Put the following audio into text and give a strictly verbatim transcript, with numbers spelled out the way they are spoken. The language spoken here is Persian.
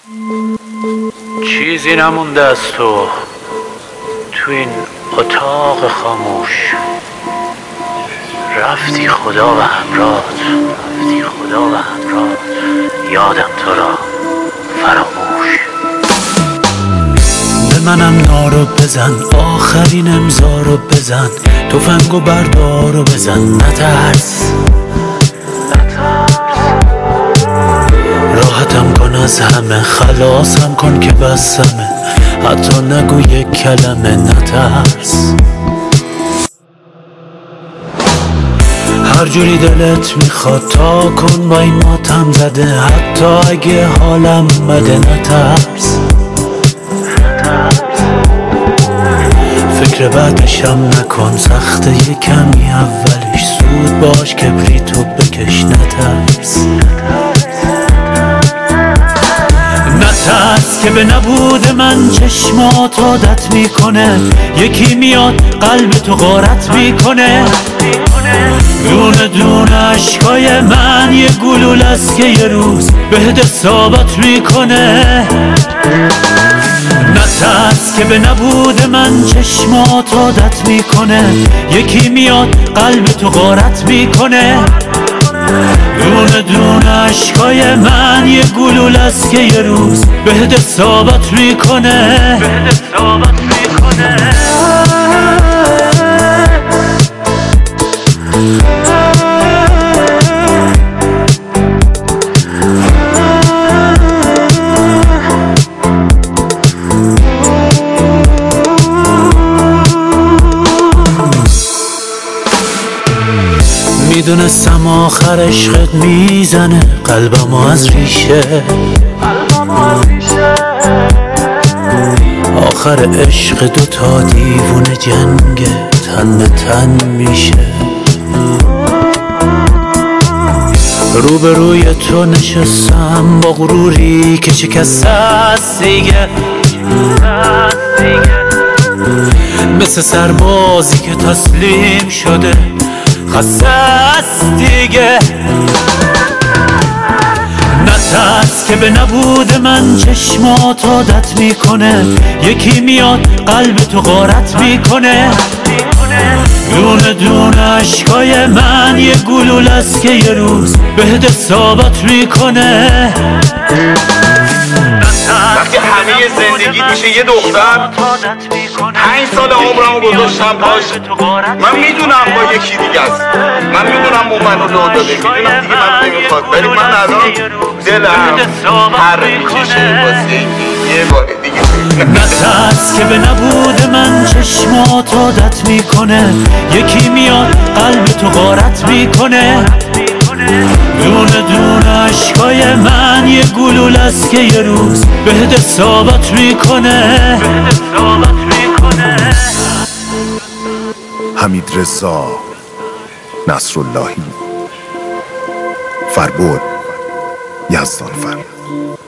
چیزی نمونده از تو تو این اتاق خاموش. رفتی خدا و همراهت، رفتی خدا و همراهت، یادم تو را فراموش. به منم نارو بزن، آخرین امضا رو بزن، تفنگو بردار و بزن، نترس راحتم کن از همه، خلاصم کن که بسمه، حتی نگو یک کلمه، نترس. هر جوری دلت میخواد تا کن با این ماتم زده، حتی اگه حالم بده، نترس. فکر بعدشم نکن، سخته یه کمی اولش، زود باش کبریتو بکش، نترس. نترس که به نبود من چشمات عادت میکنه، یکی میاد قلب تو غارت میکنه، دونه دونه عشقای من یه گلول است که یه روز بهت ثابت میکنه. نترس که به نبود من چشمات عادت میکنه، یکی میاد قلب تو غارت میکنه، دونه دونه عشقای من یه گلول است که یه روز بهت ثابت میکنه، بهت ثابت میکنه. میدونستم آخر عشقت میزنه قلبمو از ریشه، آخر عشق دوتا دیوونه جنگ تن به تن میشه. روبروی تو نشستم با غروری که شکسته است دیگه، مثل سربازی که تسلیم شده خسته است دیگه. نترس که به نبود من چشمات عادت میکنه، یکی میاد قلب تو غارت میکنه، دونه دونه عشقای من یه گلول است که یه روز بهت ثابت میکنه. وقتی همه زندگیت میشه یه دختر، پنج سال عمرمو گذاشتم پاش، من میدونم با یکی دیگه است، من میدونم اون منو لو داده، میدونم دیگه من نمیخواد، ولی من الان دلم هر میکشه واسه یه بار دیگه. نترس که به نبود من چشمات عادت میکنه، یکی میاد قلب تو غارت میکنه، دونه دونه عشقای من یه گلول است که یه روز بهت ثابت میکنه، بهت ثابت میکنه. حمیدرضا نصراللهی، فربد یزدانفر.